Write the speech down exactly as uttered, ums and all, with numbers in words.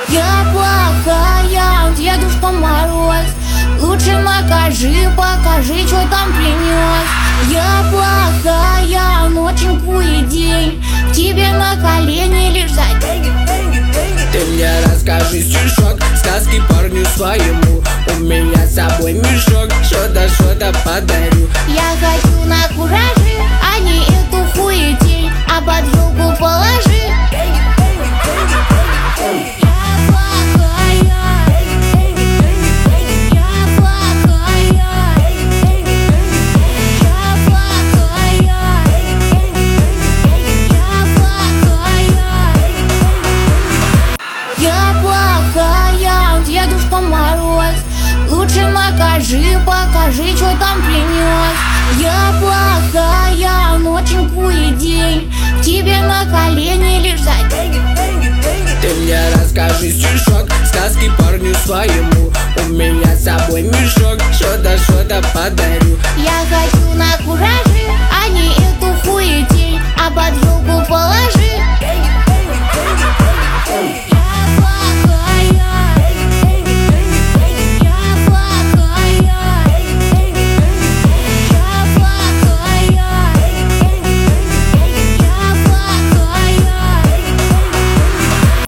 Я плохая, Дедушка Мороз, лучше накажи, покажи, что там принес. Я плохая, ноченьку и день к тебе на колени лишь за деньги. Ты мне расскажи стишок, сказки парню своему. У меня с собой мешок, что-то, что-то подарю. Я хочу на кураже, а не эту хуетень, а под елку положи. Дедушка Мороз, лучше накажи, покажи, что там принес. Я плохая, ноченьку и день к тебе на колени лишь за деньги. Ты мне расскажи стишок, сказки парню своему. У меня с собой мешок, что-то, что-то подарю.